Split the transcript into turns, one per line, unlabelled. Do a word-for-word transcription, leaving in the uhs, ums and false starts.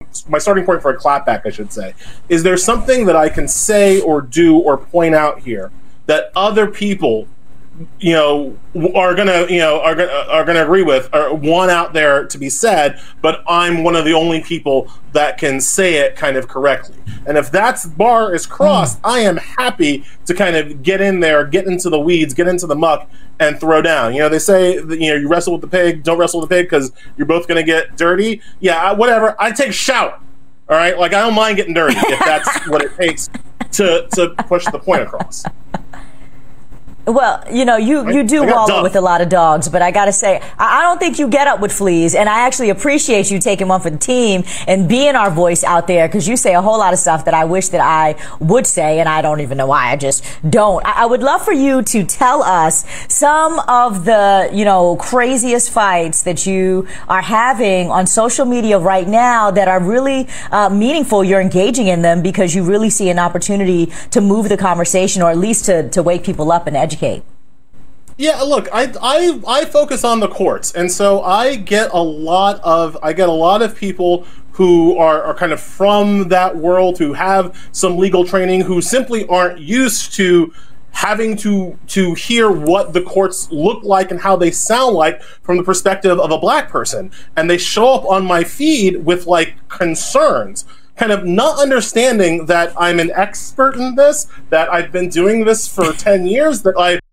my starting point for a clapback, I should say. Is there something that I can say or do or point out here that other people, you know, are gonna, you know, are gonna are gonna agree with, or want out there to be said, but I'm one of the only people that can say it kind of correctly. And if that bar is crossed, mm. I am happy to kind of get in there, get into the weeds, get into the muck, and throw down. You know, they say that, you know, you wrestle with the pig, don't wrestle with the pig because you're both gonna get dirty. Yeah, whatever. I take a shower. All right, like I don't mind getting dirty if that's what it takes to to push the point across.
Well, you know, you, you do wallow with a lot of dogs, but I got to say, I don't think you get up with fleas, and I actually appreciate you taking one for the team and being our voice out there, because you say a whole lot of stuff that I wish that I would say, and I don't even know why. I just don't. I, I would love for you to tell us some of the, you know, craziest fights that you are having on social media right now that are really uh, meaningful. You're engaging in them because you really see an opportunity to move the conversation, or at least to, to wake people up and educate.
Yeah, look, I, I I focus on the courts, and so I get a lot of I get a lot of people who are, are kind of from that world, who have some legal training, who simply aren't used to having to to hear what the courts look like and how they sound like from the perspective of a black person, and they show up on my feed with like concerns, kind of not understanding that I'm an expert in this, that I've been doing this for ten years, that I